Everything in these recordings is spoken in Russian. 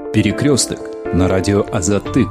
Перекресток на радио Азат-Тык.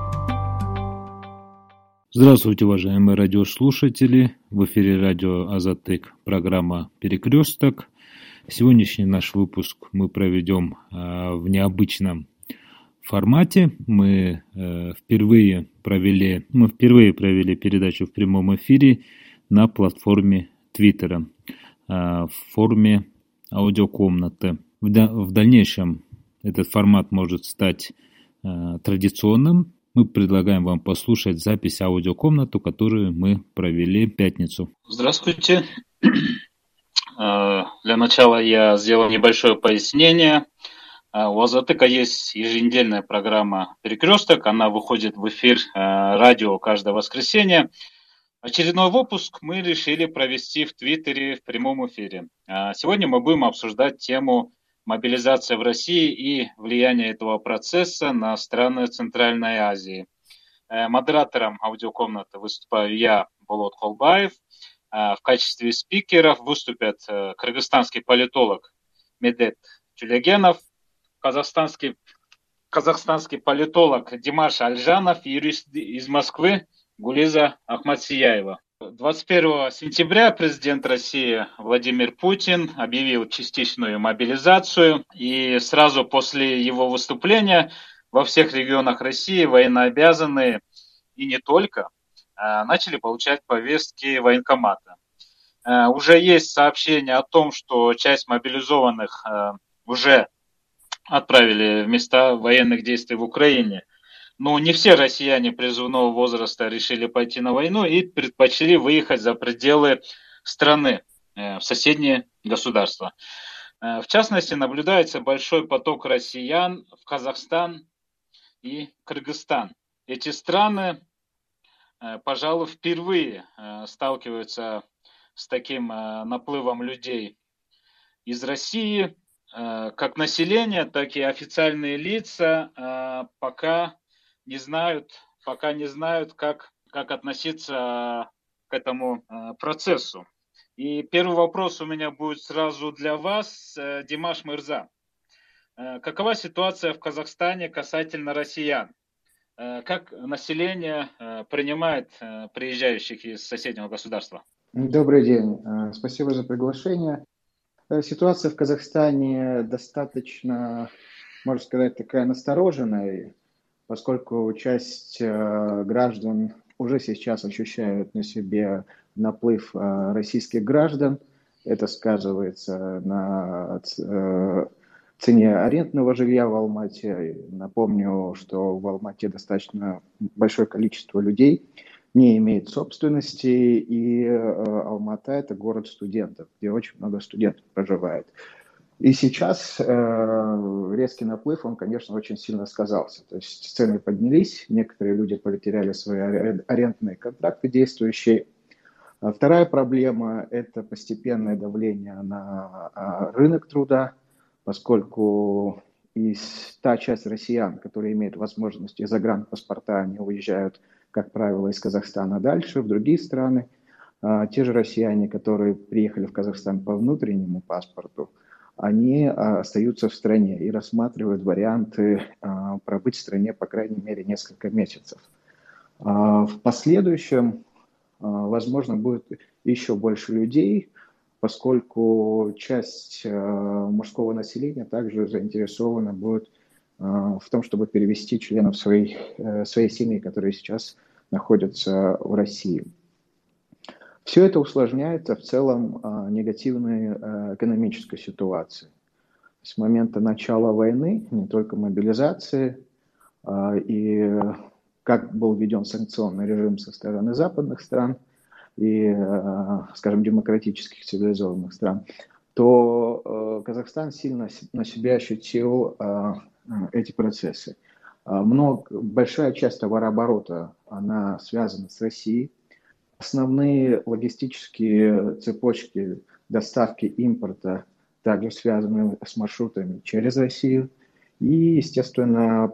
Здравствуйте, уважаемые радиослушатели. В эфире радио Азат-Тык, программа «Перекресток». Сегодняшний наш выпуск мы проведем в необычном формате. Мы впервые провели передачу в прямом эфире на платформе Твиттера в форме аудиокомнаты. В дальнейшем этот формат может стать традиционным. Мы предлагаем вам послушать запись аудиокомнаты, которую мы провели в пятницу. Здравствуйте. Для начала я сделаю небольшое пояснение. У Азат-Тыка есть еженедельная программа «Перекресток». Она выходит в эфир радио каждое воскресенье. Очередной выпуск мы решили провести в Твиттере в прямом эфире. Сегодня мы будем обсуждать тему мобилизации в России и влияние этого процесса на страны Центральной Азии. Модератором аудиокомнаты выступаю я, Болот Холбаев. В качестве спикеров выступят кыргызстанский политолог Медет Тюлегенов, казахстанский политолог Димаш Альжанов и юрист из Москвы Гулиза Ахмадсияева. 21 сентября президент России Владимир Путин объявил частичную мобилизацию, и сразу после его выступления во всех регионах России военнообязанные и не только начали получать повестки военкомата. Уже есть сообщение о том, что часть мобилизованных уже отправили в места военных действий в Украине. Но не все россияне призывного возраста решили пойти на войну и предпочли выехать за пределы страны, в соседние государства. В частности, наблюдается большой поток россиян в Казахстан и Кыргызстан. Эти страны, пожалуй, впервые сталкиваются с таким наплывом людей из России. Как население, так и официальные лица пока не знают, как относиться к этому процессу. И первый вопрос у меня будет сразу для вас, Димаш Мырза. Какова ситуация в Казахстане касательно россиян? Как население принимает приезжающих из соседнего государства? Добрый день. Спасибо за приглашение. Ситуация в Казахстане достаточно, можно сказать, такая настороженная, поскольку часть граждан уже сейчас ощущают на себе наплыв российских граждан. Это сказывается на цене арендного жилья в Алмате. Напомню, что в Алмате достаточно большое количество людей не имеет собственности, и Алмата – это город студентов, где очень много студентов проживает. И сейчас резкий наплыв, он, конечно, очень сильно сказался. То есть цены поднялись, некоторые люди потеряли свои арендные контракты действующие. Вторая проблема – это постепенное давление на рынок труда, поскольку та часть россиян, которые имеют возможность из загранпаспорта, они уезжают, как правило, из Казахстана дальше, в другие страны. Те же россияне, которые приехали в Казахстан по внутреннему паспорту, они остаются в стране и рассматривают варианты пробыть в стране, по крайней мере, несколько месяцев. В последующем, возможно, будет еще больше людей, поскольку часть мужского населения также заинтересована будет в том, чтобы перевести членов своей семьи, которые сейчас находятся в России. Все это усложняется в целом негативной экономической ситуацией. С момента начала войны, не только мобилизации, и как был введен санкционный режим со стороны западных стран и, скажем, демократических цивилизованных стран, то Казахстан сильно на себя ощутил эти процессы. Большая часть товарооборота, она связана с Россией. Основные логистические цепочки доставки импорта также связаны с маршрутами через Россию. И, естественно,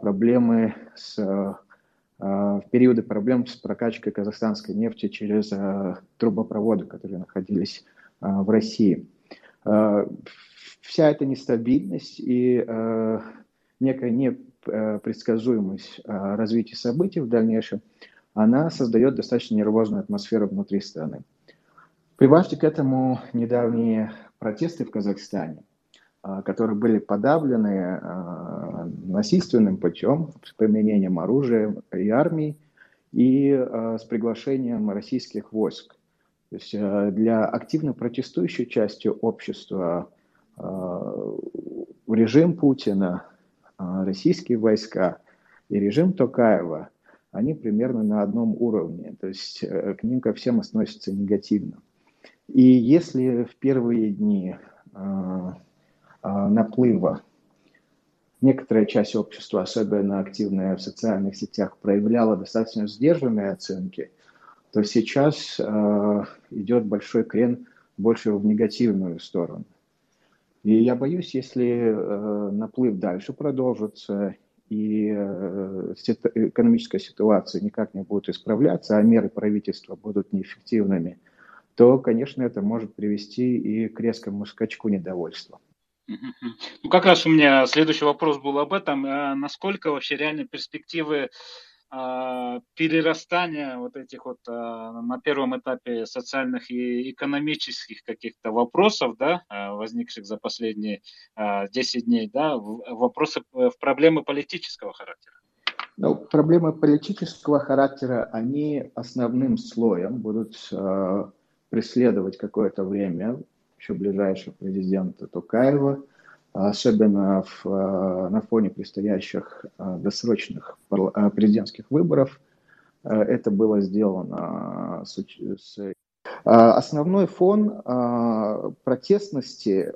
периоды проблем с прокачкой казахстанской нефти через трубопроводы, которые находились в России. Вся эта нестабильность и некая непредсказуемость развития событий в дальнейшем, она создает достаточно нервозную атмосферу внутри страны. Прибавьте к этому недавние протесты в Казахстане, которые были подавлены насильственным путем, с применением оружия и армии, и с приглашением российских войск. То есть для активно протестующей части общества режим Путина, российские войска и режим Токаева, они примерно на одном уровне, то есть к ним ко всем относятся негативно. И если в первые дни наплыва некоторая часть общества, особенно активная в социальных сетях, проявляла достаточно сдержанные оценки, то сейчас идет большой крен больше в негативную сторону. И я боюсь, если наплыв дальше продолжится, и экономическая ситуация никак не будет исправляться, а меры правительства будут неэффективными, то, конечно, это может привести и к резкому скачку недовольства. Ну, как раз у меня следующий вопрос был об этом. Насколько вообще реальны перспективы перерастания вот этих вот на первом этапе социальных и экономических каких-то вопросов, да, возникших за последние 10 дней, да, вопросы в проблемы политического характера? Ну, проблемы политического характера, они основным слоем будут преследовать какое-то время еще ближайшего президента Токаева, особенно на фоне предстоящих досрочных президентских выборов. Это было сделано Основной фон протестности,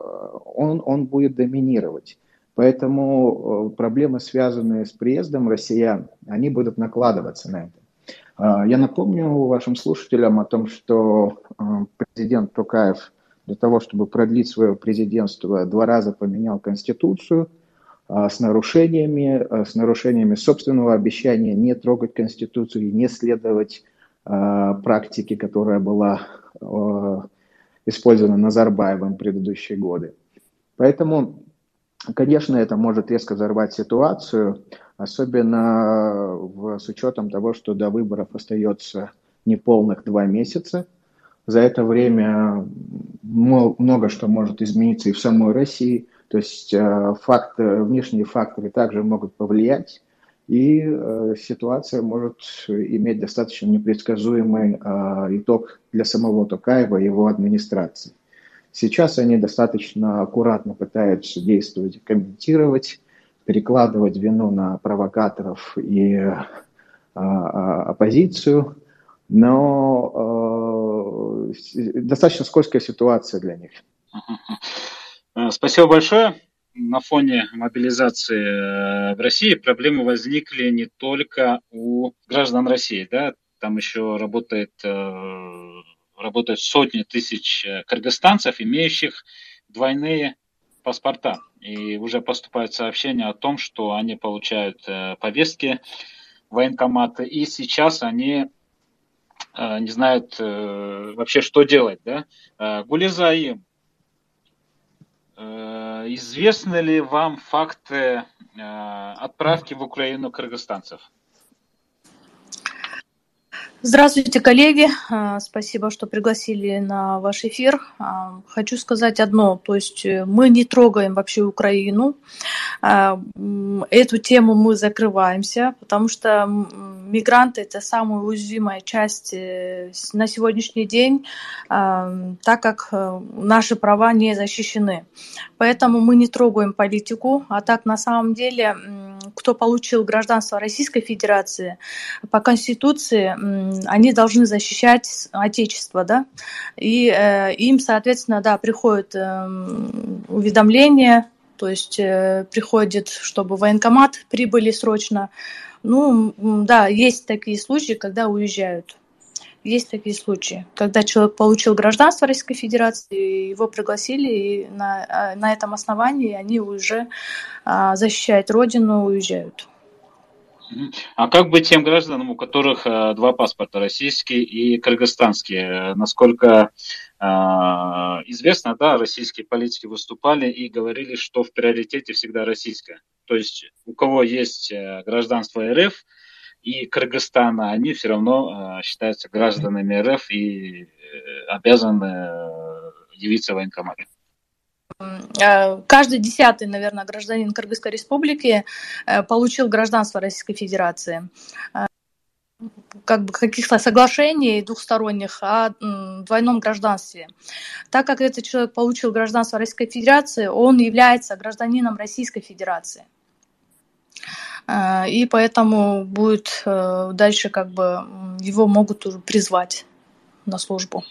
он будет доминировать. Поэтому проблемы, связанные с приездом россиян, они будут накладываться на это. Я напомню вашим слушателям о том, что президент Токаев для того, чтобы продлить свое президентство, 2 раза поменял Конституцию с нарушениями собственного обещания не трогать Конституцию и не следовать практике, которая была использована Назарбаевым в предыдущие годы. Поэтому, конечно, это может резко взорвать ситуацию, особенно с учетом того, что до выборов остается неполных 2 месяца. За это время много что может измениться и в самой России. То есть внешние факторы также могут повлиять, и ситуация может иметь достаточно непредсказуемый итог для самого Токаева и его администрации. Сейчас они достаточно аккуратно пытаются действовать и комментировать, перекладывать вину на провокаторов и оппозицию, но достаточно скользкая ситуация для них. Спасибо большое. На фоне мобилизации в России проблемы возникли не только у граждан России, да, там еще работают сотни тысяч кыргызстанцев, имеющих двойные паспорта. И уже поступают сообщения о том, что они получают повестки в военкоматы, и сейчас они не знают вообще, что делать. Да? Гулизаим, известны ли вам факты отправки в Украину кыргызстанцев? Здравствуйте, коллеги. Спасибо, что пригласили на ваш эфир. Хочу сказать одно, то есть мы не трогаем вообще Украину. Эту тему мы закрываемся, потому что мигранты – это самая уязвимая часть на сегодняшний день, так как наши права не защищены. Поэтому мы не трогаем политику, а так на самом деле, кто получил гражданство Российской Федерации, по Конституции они должны защищать Отечество, да, и им, соответственно, да, приходит уведомление, то есть приходит, чтобы в военкомат прибыли срочно. Ну, да, есть такие случаи, когда уезжают. Есть такие случаи, когда человек получил гражданство Российской Федерации, его пригласили, и на этом основании они уже защищают родину, уезжают. А как быть тем гражданам, у которых 2 паспорта, российский и кыргызстанский? Насколько известно, да, российские политики выступали и говорили, что в приоритете всегда российское. То есть у кого есть гражданство РФ и Кыргызстана, они все равно считаются гражданами РФ и обязаны явиться в военкомат. Каждый 10-й, наверное, гражданин Кыргызской республики получил гражданство Российской Федерации. Как бы каких-то соглашений двухсторонних о двойном гражданстве. Так как этот человек получил гражданство Российской Федерации, он является гражданином Российской Федерации. И поэтому будет дальше как бы его могут уже призвать на службу.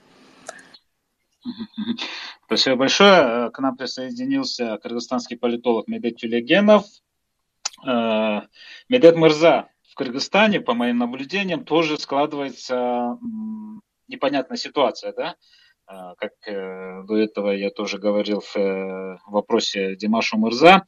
Спасибо большое. К нам присоединился кыргызстанский политолог Медет Тюлегенов. Медет Мырза, в Кыргызстане, по моим наблюдениям, тоже складывается непонятная ситуация, да? Как до этого я тоже говорил в вопросе Димашу Мырза.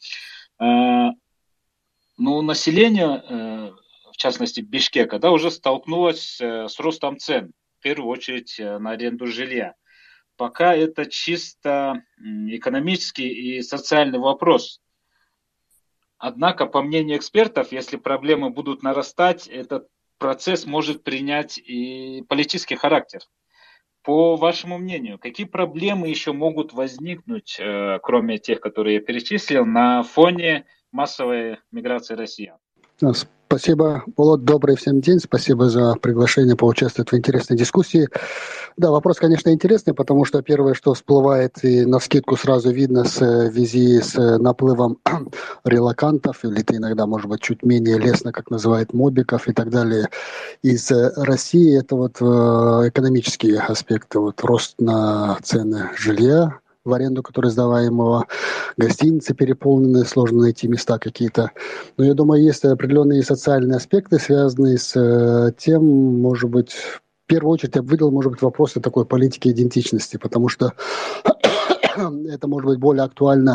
Ну, население, в частности Бишкека, да, уже столкнулось с ростом цен, в первую очередь на аренду жилья. Пока это чисто экономический и социальный вопрос. Однако, по мнению экспертов, если проблемы будут нарастать, этот процесс может принять и политический характер. По вашему мнению, какие проблемы еще могут возникнуть, кроме тех, которые я перечислил, на фоне массовой миграции россиян? Спасибо, Володь, добрый всем день. Спасибо за приглашение поучаствовать в интересной дискуссии. Да, вопрос, конечно, интересный, потому что первое, что всплывает и навскидку сразу видно в связи с наплывом релокантов, или это иногда, может быть, чуть менее лестно, как называют, мобиков и так далее, из России, это вот экономические аспекты, вот рост на цены жилья в аренду, который сдаваемого, гостиницы переполнены, сложно найти места какие-то. Но я думаю, есть определенные социальные аспекты, связанные с тем, может быть, в первую очередь я бы выделил, может быть, вопросы такой политики идентичности, потому что это может быть более актуально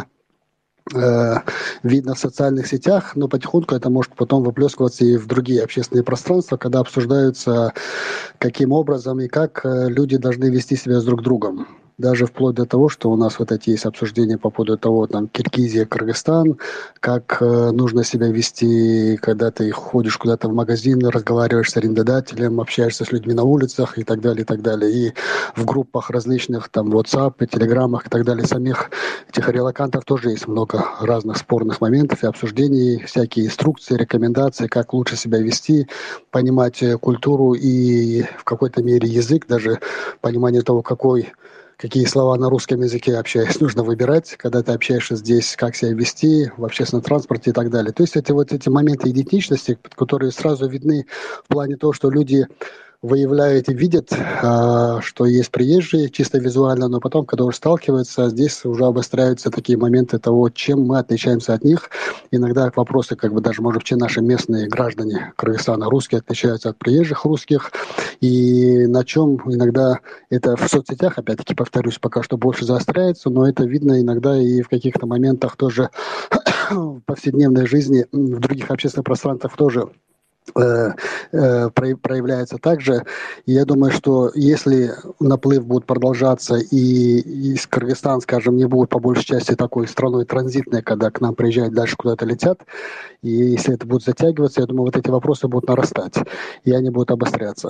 видно в социальных сетях, но потихоньку это может потом выплескиваться и в другие общественные пространства, когда обсуждаются, каким образом и как люди должны вести себя с друг другом. Даже вплоть до того, что у нас вот эти есть обсуждения по поводу того, там, Киргизия, Кыргызстан, как нужно себя вести, когда ты ходишь куда-то в магазин, разговариваешь с арендодателем, общаешься с людьми на улицах и так далее, и так далее. И в группах различных, там, WhatsApp, и Телеграмах и так далее, самих этих релокантов тоже есть много разных спорных моментов и обсуждений, всякие инструкции, рекомендации, как лучше себя вести, понимать культуру и в какой-то мере язык, даже понимание того, какие слова на русском языке, общаясь, нужно выбирать, когда ты общаешься здесь, как себя вести в общественном транспорте и так далее. То есть эти моменты идентичности, которые сразу видны в плане того, что люди выявляют и видят, что есть приезжие чисто визуально, но потом, когда уже сталкиваются, здесь уже обостряются такие моменты того, чем мы отличаемся от них. Иногда вопросы, как бы даже, может быть, наши местные граждане Кыргызстана, русские, отличаются от приезжих русских, и на чем иногда это в соцсетях, опять-таки, повторюсь, пока что больше заостряется, но это видно иногда и в каких-то моментах тоже в повседневной жизни, в других общественных пространствах тоже проявляется также. И я думаю, что если наплыв будет продолжаться и Кыргызстан, скажем, не будет по большей части такой страной транзитной, когда к нам приезжают, дальше куда-то летят, и если это будет затягиваться, я думаю, вот эти вопросы будут нарастать, и они будут обостряться.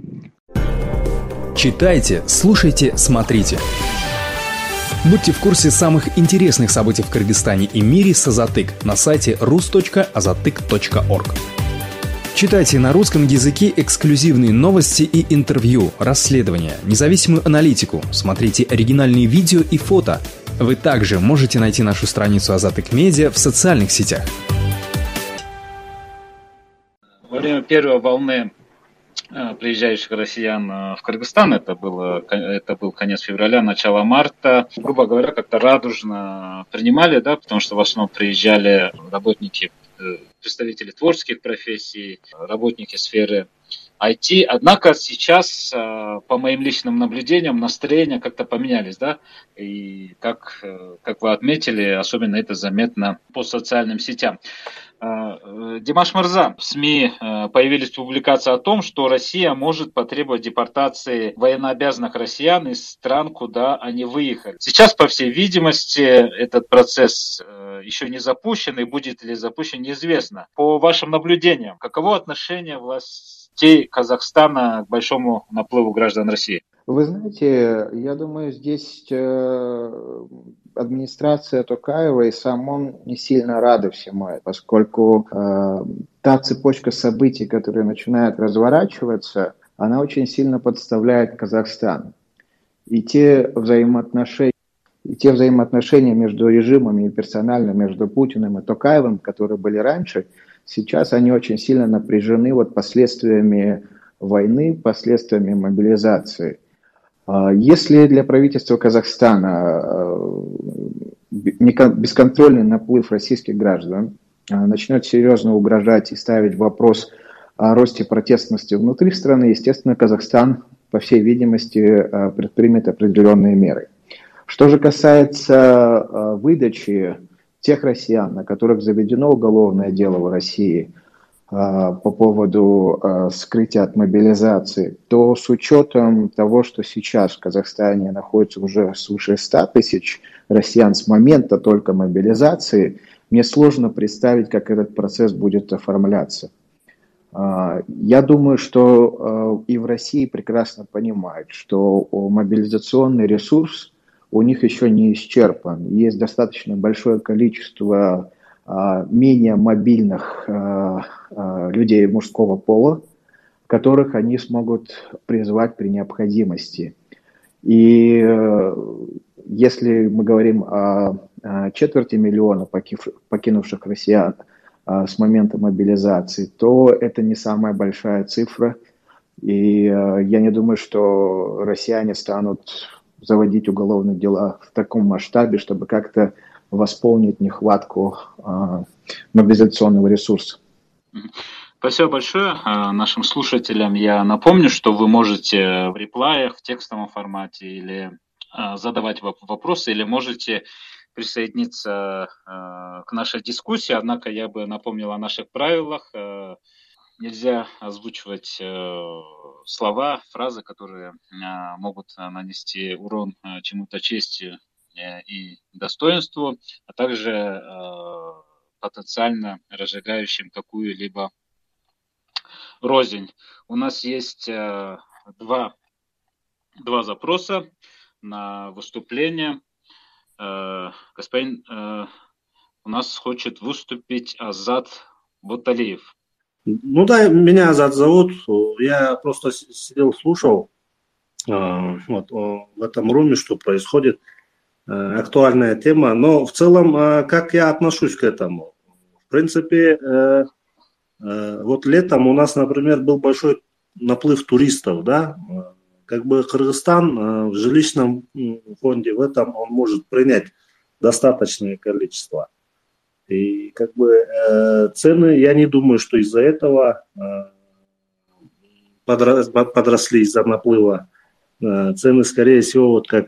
Читайте, слушайте, смотрите. Будьте в курсе самых интересных событий в Кыргызстане и мире с Азатык на сайте rus.azatyk.org. Читайте на русском языке эксклюзивные новости и интервью, расследования, независимую аналитику, смотрите оригинальные видео и фото. Вы также можете найти нашу страницу Азатык Медиа в социальных сетях. Во время первой волны приезжающих россиян в Кыргызстан, это был конец февраля, начало марта, грубо говоря, как-то радужно принимали, да, потому что в основном приезжали работники, представители творческих профессий, работники сферы IT. Однако сейчас, по моим личным наблюдениям, настроения как-то поменялись, да, и как вы отметили, особенно это заметно по социальным сетям. Димаш Мырза, в СМИ появились публикации о том, что Россия может потребовать депортации военнообязанных россиян из стран, куда они выехали. Сейчас, по всей видимости, этот процесс еще не запущен, и будет ли запущен, неизвестно. По вашим наблюдениям, каково отношение властей Казахстана к большому наплыву граждан России? Вы знаете, я думаю, здесь администрация Токаева и сам он не сильно рады всему, поскольку та цепочка событий, которая начинает разворачиваться, она очень сильно подставляет Казахстан. И те взаимоотношения между режимами и персонально между Путиным и Токаевым, которые были раньше, сейчас они очень сильно напряжены последствиями войны, последствиями мобилизации. Если для правительства Казахстана бесконтрольный наплыв российских граждан начнет серьезно угрожать и ставить вопрос о росте протестности внутри страны, естественно, Казахстан, по всей видимости, предпримет определенные меры. Что же касается выдачи тех россиян, на которых заведено уголовное дело в России по поводу скрытия от мобилизации, то с учетом того, что сейчас в Казахстане находится уже свыше 100 тысяч россиян с момента только мобилизации, мне сложно представить, как этот процесс будет оформляться. Я думаю, что и в России прекрасно понимают, что мобилизационный ресурс у них еще не исчерпан. Есть достаточно большое количество менее мобильных людей мужского пола, которых они смогут призвать при необходимости. И если мы говорим о 250 000 покинувших россиян с момента мобилизации, то это не самая большая цифра. И я не думаю, что россияне станут заводить уголовные дела в таком масштабе, чтобы как-то восполнить нехватку мобилизационного ресурса. Спасибо большое нашим слушателям. Я напомню, что вы можете в реплаях, в текстовом формате или задавать вопросы, или можете присоединиться к нашей дискуссии. Однако я бы напомнил о наших правилах. Нельзя озвучивать слова, фразы, которые могут нанести урон чему-то чести и достоинству, а также потенциально разжигающим какую-либо рознь. У нас есть два запроса на выступление. Господин у нас хочет выступить Азат Буталиев. Ну да, меня Азат зовут. Я просто сидел, слушал вот, в этом руме, что происходит. Актуальная тема. Но в целом, как я отношусь к этому? В принципе, вот летом у нас, например, был большой наплыв туристов, да? Как бы Кыргызстан в жилищном фонде в этом он может принять достаточное количество. И как бы цены, я не думаю, что из-за этого подросли из-за наплыва. Цены, скорее всего, вот как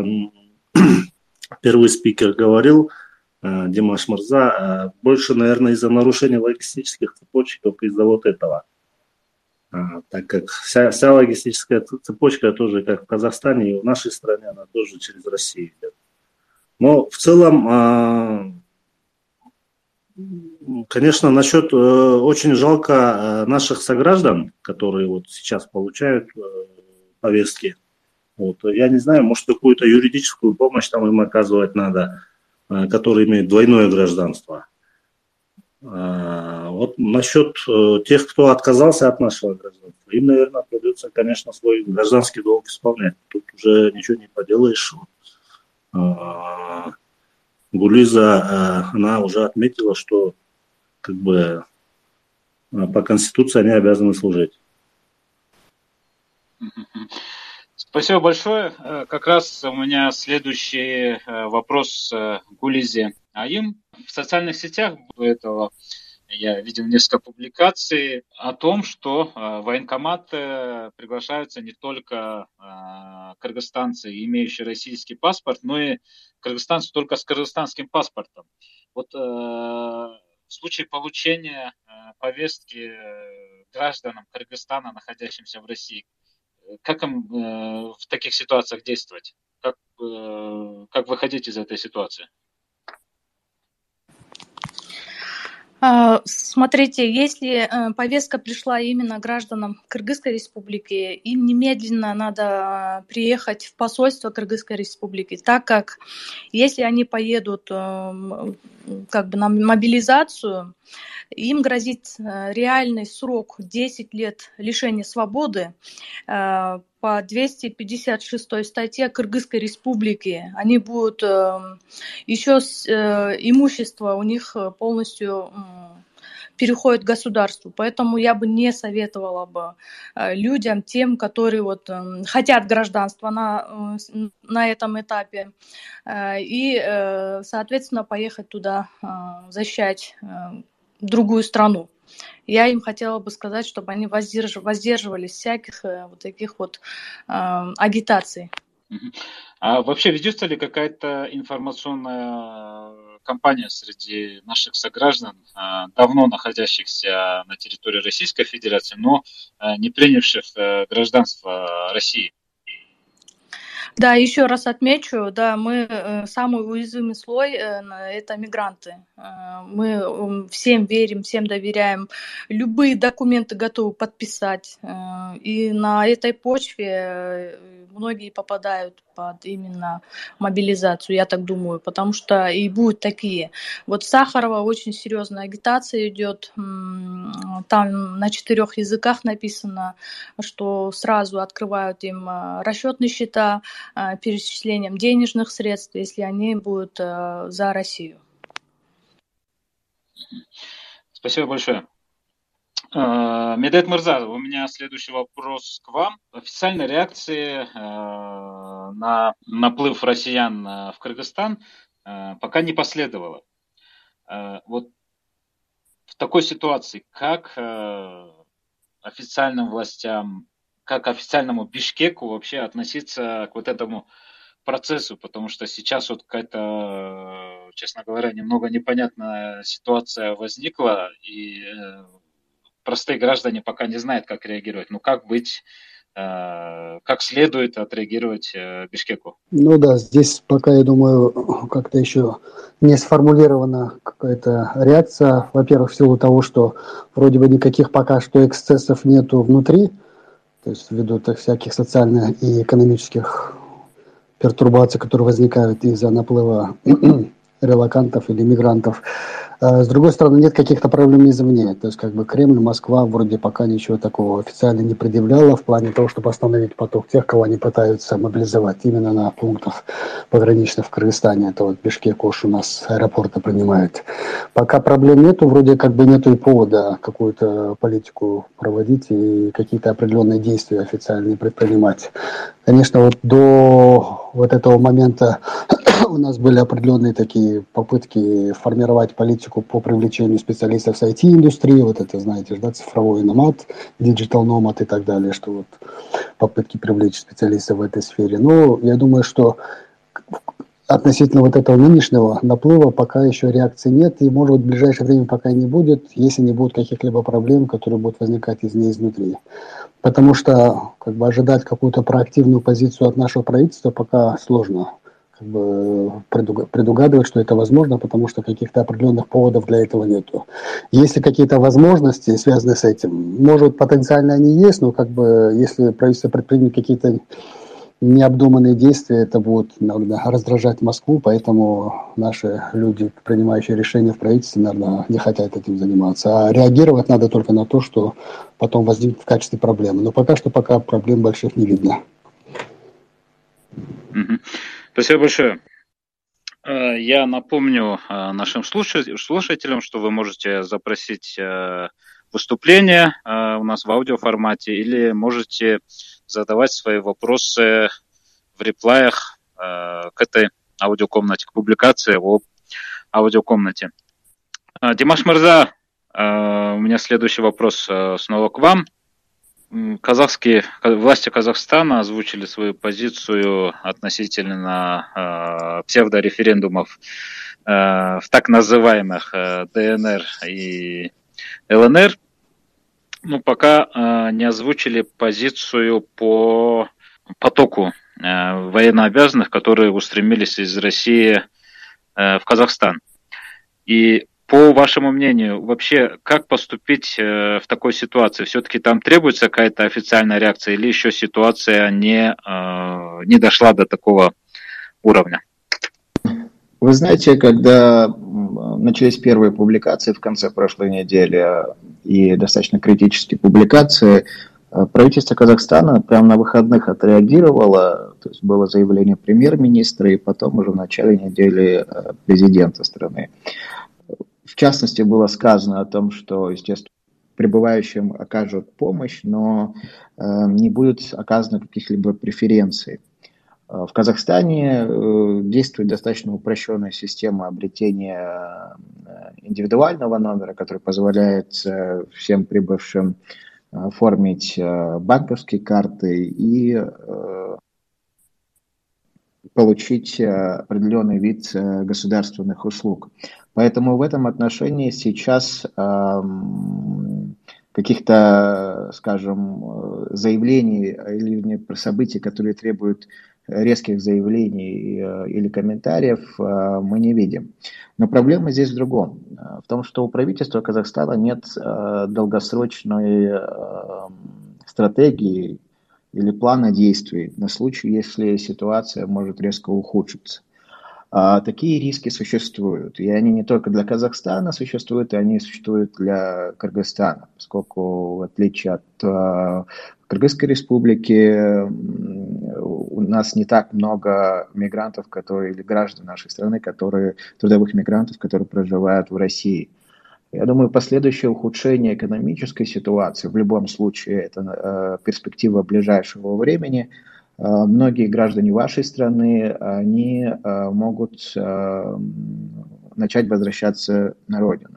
первый спикер говорил, Димаш Мырза, больше, наверное, из-за нарушения логистических цепочек, из-за вот этого. Так как вся логистическая цепочка тоже, как в Казахстане и в нашей стране, она тоже через Россию идет. Но в целом, конечно, насчет очень жалко наших сограждан, которые вот сейчас получают повестки. Вот. Я не знаю, может, какую-то юридическую помощь там им оказывать надо, которые имеют двойное гражданство. Вот насчет тех, кто отказался от нашего гражданства, им, наверное, придется, конечно, свой гражданский долг исполнять. Тут уже ничего не поделаешь. Гулиза, она уже отметила, что как бы по Конституции они обязаны служить. Спасибо большое. Как раз у меня следующий вопрос Гулизе Аим. В социальных сетях до этого я видел несколько публикаций о том, что военкоматы приглашаются не только кыргызстанцы, имеющие российский паспорт, но и кыргызстанцы только с кыргызстанским паспортом. Вот в случае получения повестки гражданам Кыргызстана, находящимся в России, как им в таких ситуациях действовать? Как выходить из этой ситуации? Смотрите, если повестка пришла именно гражданам Кыргызской Республики, им немедленно надо приехать в посольство Кыргызской Республики, так как если они поедут как бы на мобилизацию, им грозит реальный срок 10 лет лишения свободы по 256 статье Кыргызской Республики. Они будут еще имущество у них полностью переходит государству. Поэтому я бы не советовала бы людям, тем, которые вот хотят гражданства на этом этапе, и, соответственно, поехать туда защищать другую страну. Я им хотела бы сказать, чтобы они воздерживались всяких вот таких вот агитаций. А вообще ведется ли какая-то информационная кампания среди наших сограждан, давно находящихся на территории Российской Федерации, но не принявших гражданство России? Да, еще раз отмечу, да, мы самый уязвимый слой это мигранты. Мы всем верим, всем доверяем, любые документы готовы подписать. И на этой почве многие попадают под именно мобилизацию, я так думаю, потому что и будут такие. Вот Сахарова очень серьезная агитация идет, там на 4 языках написано, что сразу открывают им расчетные счета, перечислением денежных средств, если они будут за Россию. Спасибо большое. Медет Мырза, у меня следующий вопрос к вам. Официальной реакции на наплыв россиян в Кыргызстан пока не последовало. Вот в такой ситуации, как официальным властям, как официальному Бишкеку вообще относиться к вот этому процессу, потому что сейчас вот какая-то, честно говоря, немного непонятная ситуация возникла, и простые граждане пока не знают, как реагировать. Ну, как быть, как следует отреагировать Бишкеку? Ну да, здесь пока, я думаю, как-то еще не сформулирована какая-то реакция. Во-первых, в силу того, что вроде бы никаких пока что эксцессов нету внутри, то есть ввиду всяких социальных и экономических пертурбаций, которые возникают из-за наплыва релокантов или мигрантов. С другой стороны, нет каких-то проблем извне. То есть, как бы Кремль, Москва вроде пока ничего такого официально не предъявляла в плане того, чтобы остановить поток тех, кого они пытаются мобилизовать именно на пунктах пограничных в Кыргызстане. Это вот Бишкек, Ош у нас аэропорты принимают. Пока проблем нету, вроде как бы нету и повода какую-то политику проводить и какие-то определенные действия официальные предпринимать. Конечно, вот до вот этого момента у нас были определенные такие попытки формировать политику по привлечению специалистов с IT-индустрии, вот это, знаете, да, цифровой номад, digital nomad и так далее, что вот попытки привлечь специалистов в этой сфере. Но я думаю, что относительно вот этого нынешнего наплыва пока еще реакции нет, и, может быть, в ближайшее время пока не будет, если не будет каких-либо проблем, которые будут возникать изнутри. Потому что как бы ожидать какую-то проактивную позицию от нашего правительства пока сложно. Как бы предугадывать, что это возможно, потому что каких-то определенных поводов для этого нету. Если какие-то возможности связаны с этим, может, потенциально они есть, но как бы если правительство предпримет какие-то необдуманные действия, это будет, наверное, раздражать Москву, поэтому наши люди, принимающие решения в правительстве, наверное, не хотят этим заниматься. А реагировать надо только на то, что потом возникнет в качестве проблемы. Но пока проблем больших не видно. Спасибо большое. Я напомню нашим слушателям, что вы можете запросить выступление у нас в аудиоформате или можете задавать свои вопросы в реплаях к этой аудиокомнате, к публикации в аудиокомнате. Димаш Мырза, у меня следующий вопрос снова к вам. Власти Казахстана озвучили свою позицию относительно псевдореферендумов в так называемых ДНР и ЛНР, пока не озвучили позицию по потоку военнообязанных, которые устремились из России в Казахстан. И по вашему мнению, вообще, как поступить в такой ситуации? Все-таки там требуется какая-то официальная реакция или еще ситуация не дошла до такого уровня? Вы знаете, когда начались первые публикации в конце прошлой недели и достаточно критические публикации, правительство Казахстана прямо на выходных отреагировало, то есть было заявление премьер-министра и потом уже в начале недели президента страны. В частности, было сказано о том, что, естественно, прибывающим окажут помощь, но не будет оказано каких-либо преференций. В Казахстане действует достаточно упрощенная система обретения индивидуального номера, который позволяет всем прибывшим оформить банковские карты и получить определенный вид государственных услуг. Поэтому в этом отношении сейчас каких-то, скажем, заявлений или событий, которые требуют резких заявлений или комментариев, мы не видим. Но проблема здесь в другом. В том, что у правительства Казахстана нет долгосрочной стратегии или плана действий на случай, если ситуация может резко ухудшиться. Такие риски существуют, и они не только для Казахстана существуют, и они существуют для Кыргызстана, поскольку в отличие от Кыргызской республики у нас не так много мигрантов, или граждан нашей страны, трудовых мигрантов, которые проживают в России. Я думаю, последующее ухудшение экономической ситуации, в любом случае, это перспектива ближайшего времени. Многие граждане вашей страны, они могут начать возвращаться на родину.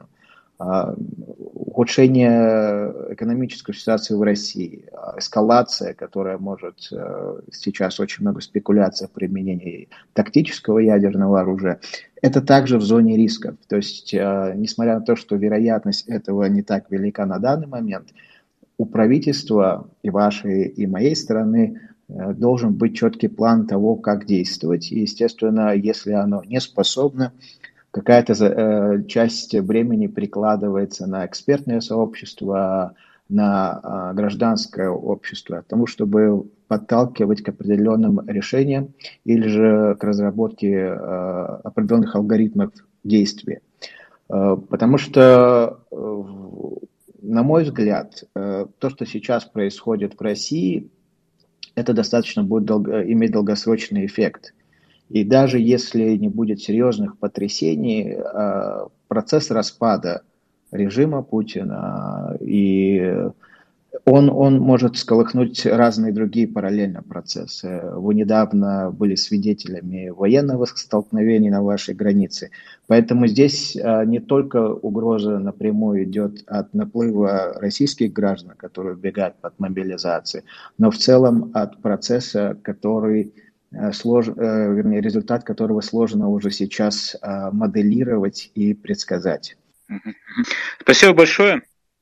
Ухудшение экономической ситуации в России, эскалация, которая может сейчас очень много спекуляций о применении тактического ядерного оружия, это также в зоне рисков. То есть, несмотря на то, что вероятность этого не так велика на данный момент, у правительства и вашей, и моей страны должен быть четкий план того, как действовать. И, естественно, если оно не способно, какая-то часть времени прикладывается на экспертное сообщество, на гражданское общество, к тому, чтобы подталкивать к определенным решениям или же к разработке определенных алгоритмов действия. Потому что, на мой взгляд, то, что сейчас происходит в России, это достаточно будет иметь долгосрочный эффект. И даже если не будет серьезных потрясений, процесс распада режима Путина, и он может сколыхнуть разные другие параллельно процессы. Вы недавно были свидетелями военного столкновения на вашей границе. Поэтому здесь не только угроза напрямую идет от наплыва российских граждан, которые убегают от мобилизации, но в целом от процесса, который результат которого сложно уже сейчас моделировать и предсказать. Спасибо большое.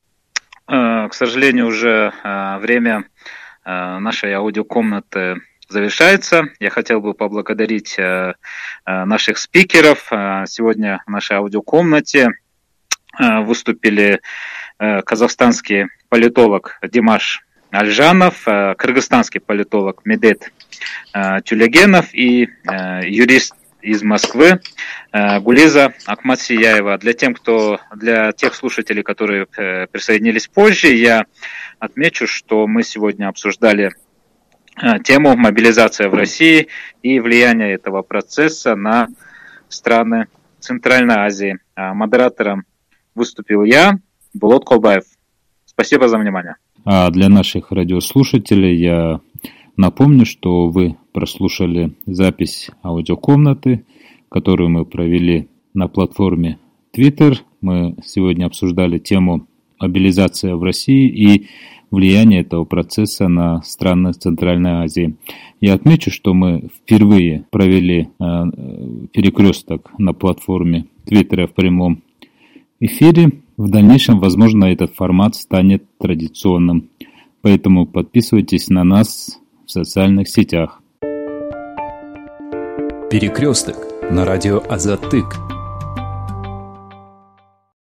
К сожалению, уже время нашей аудиокомнаты завершается. Я хотел бы поблагодарить наших спикеров. Сегодня в нашей аудиокомнате выступили казахстанский политолог Димаш Альжанов, кыргызстанский политолог Медет Тюлегенов и юрист из Москвы Гулиза Ахматсияева. Для тех слушателей, которые присоединились позже, я отмечу, что мы сегодня обсуждали тему мобилизация в России и влияние этого процесса на страны Центральной Азии. Модератором выступил я, Булат Колбаев. Спасибо за внимание. А для наших радиослушателей я напомню, что вы прослушали запись аудиокомнаты, которую мы провели на платформе Twitter. Мы сегодня обсуждали тему мобилизация в России и влияние этого процесса на страны Центральной Азии. Я отмечу, что мы впервые провели перекресток на платформе Твиттера в прямом эфире. В дальнейшем, возможно, этот формат станет традиционным. Поэтому подписывайтесь на нас в социальных сетях. Перекресток на радио Азатык.